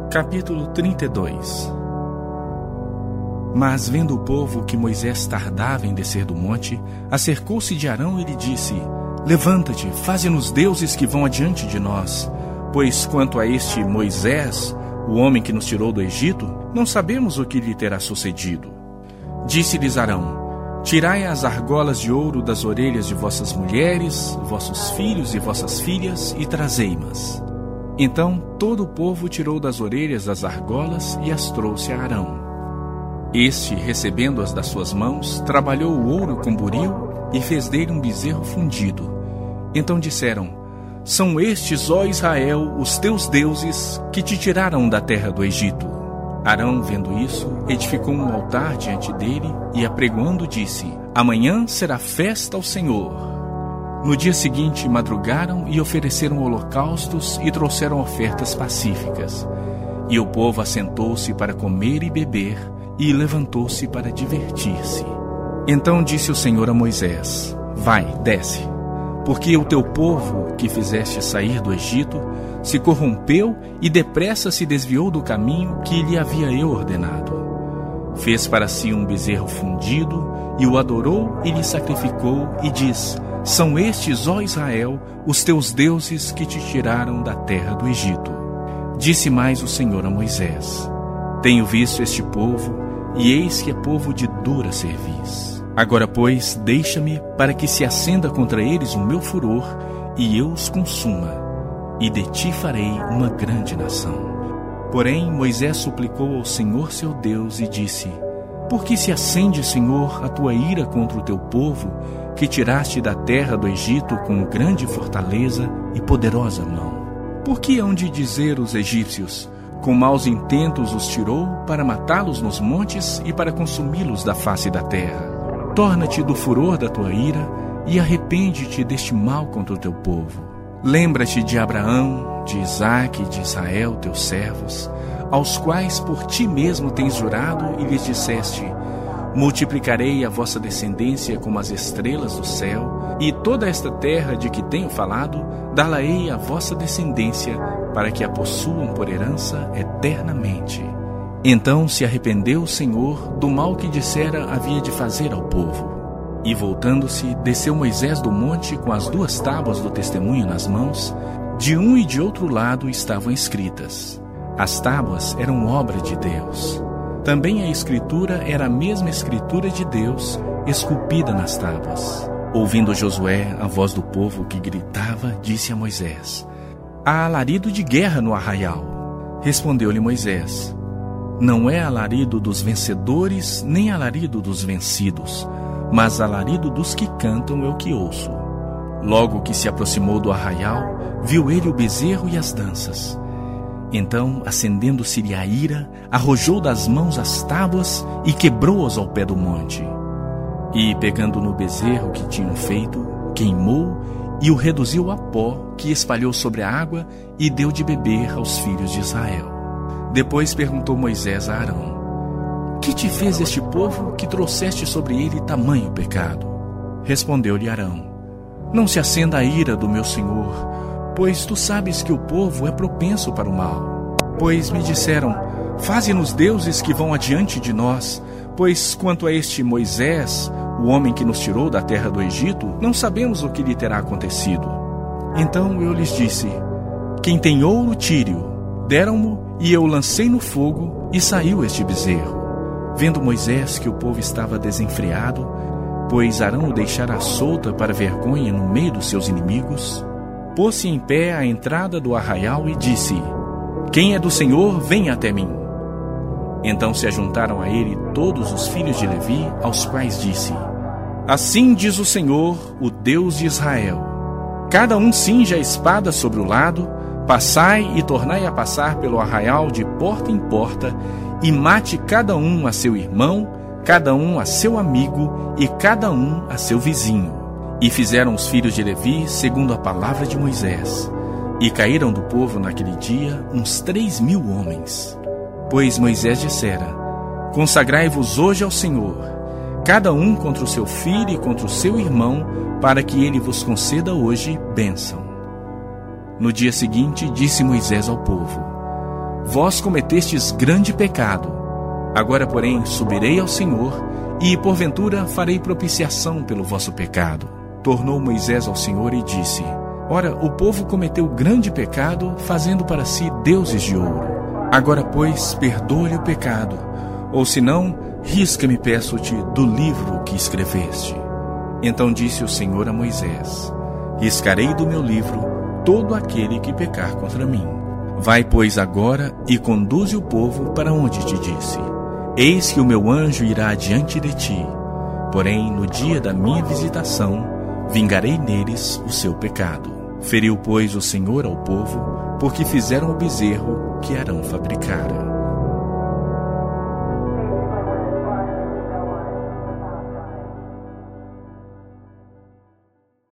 Capítulo 32. Mas vendo o povo que Moisés tardava em descer do monte, acercou-se de Arão e lhe disse: Levanta-te, faze-nos deuses que vão adiante de nós, pois quanto a este Moisés, o homem que nos tirou do Egito, não sabemos o que lhe terá sucedido. Disse-lhes Arão: Tirai as argolas de ouro das orelhas de vossas mulheres, vossos filhos e vossas filhas, e trazei-mas. Então todo o povo tirou das orelhas as argolas e as trouxe a Arão. Este, recebendo-as das suas mãos, trabalhou o ouro com buril e fez dele um bezerro fundido. Então disseram: São estes, ó Israel, os teus deuses, que te tiraram da terra do Egito. Arão, vendo isso, edificou um altar diante dele e, apregoando, disse: Amanhã será festa ao Senhor. No dia seguinte madrugaram e ofereceram holocaustos e trouxeram ofertas pacíficas. E o povo assentou-se para comer e beber, e levantou-se para divertir-se. Então disse o Senhor a Moisés: Vai, desce, porque o teu povo, que fizeste sair do Egito, se corrompeu e depressa se desviou do caminho que lhe havia eu ordenado. Fez para si um bezerro fundido, e o adorou e lhe sacrificou, e diz: São estes, ó Israel, os teus deuses que te tiraram da terra do Egito. Disse mais o Senhor a Moisés: Tenho visto este povo, e eis que é povo de dura cerviz. Agora, pois, deixa-me para que se acenda contra eles o meu furor, e eu os consuma, e de ti farei uma grande nação. Porém, Moisés suplicou ao Senhor seu Deus e disse: Por que se acende, Senhor, a tua ira contra o teu povo, que tiraste da terra do Egito com grande fortaleza e poderosa mão? Por que hão de dizer os egípcios: Com maus intentos os tirou para matá-los nos montes e para consumi-los da face da terra? Torna-te do furor da tua ira e arrepende-te deste mal contra o teu povo. Lembra-te de Abraão, de Isaque e de Israel, teus servos, aos quais por ti mesmo tens jurado e lhes disseste: Multiplicarei a vossa descendência como as estrelas do céu, e toda esta terra de que tenho falado, dar-la-ei à vossa descendência, para que a possuam por herança eternamente. Então se arrependeu o Senhor do mal que dissera havia de fazer ao povo. E voltando-se, desceu Moisés do monte com as 2 tábuas do testemunho nas mãos. De um e de outro lado estavam escritas. As tábuas eram obra de Deus. Também a escritura era a mesma escritura de Deus, esculpida nas tábuas. Ouvindo Josué a voz do povo que gritava, disse a Moisés: Há alarido de guerra no arraial. Respondeu-lhe Moisés: Não é alarido dos vencedores, nem alarido dos vencidos, mas alarido dos que cantam é o que ouço. Logo que se aproximou do arraial, viu ele o bezerro e as danças. Então, acendendo-se-lhe a ira, arrojou das mãos as tábuas e quebrou-as ao pé do monte. E, pegando no bezerro que tinham feito, queimou e o reduziu a pó, que espalhou sobre a água e deu de beber aos filhos de Israel. Depois perguntou Moisés a Arão: Que te fez este povo que trouxeste sobre ele tamanho pecado? Respondeu-lhe Arão: Não se acenda a ira do meu senhor, pois tu sabes que o povo é propenso para o mal. Pois me disseram: Faze-nos deuses que vão adiante de nós, pois quanto a este Moisés, o homem que nos tirou da terra do Egito, não sabemos o que lhe terá acontecido. Então eu lhes disse: Quem tem ouro, tire-o. Deram-mo, e eu lancei no fogo, e saiu este bezerro. Vendo Moisés que o povo estava desenfreado, pois Arão o deixara solta para vergonha no meio dos seus inimigos, pôs-se em pé à entrada do arraial e disse: Quem é do Senhor, venha até mim. Então se ajuntaram a ele todos os filhos de Levi, aos quais disse: Assim diz o Senhor, o Deus de Israel: Cada um cinja a espada sobre o lado, passai e tornai a passar pelo arraial de porta em porta, e mate cada um a seu irmão, cada um a seu amigo, e cada um a seu vizinho. E fizeram os filhos de Levi segundo a palavra de Moisés. E caíram do povo naquele dia uns 3.000 homens. Pois Moisés dissera: Consagrai-vos hoje ao Senhor, cada um contra o seu filho e contra o seu irmão, para que ele vos conceda hoje bênção. No dia seguinte disse Moisés ao povo: vós cometestes grande pecado. Agora, porém, subirei ao Senhor, e porventura farei propiciação pelo vosso pecado. Tornou Moisés ao Senhor e disse: Ora, o povo cometeu grande pecado, fazendo para si deuses de ouro. Agora, pois, perdoa-lhe o pecado, ou senão, risca-me, peço-te, do livro que escreveste. Então disse o Senhor a Moisés: Riscarei do meu livro todo aquele que pecar contra mim. Vai, pois, agora e conduze o povo para onde te disse. Eis que o meu anjo irá adiante de ti, porém, no dia da minha visitação, vingarei neles o seu pecado. Feriu, pois, o Senhor ao povo, porque fizeram o bezerro que Arão fabricara.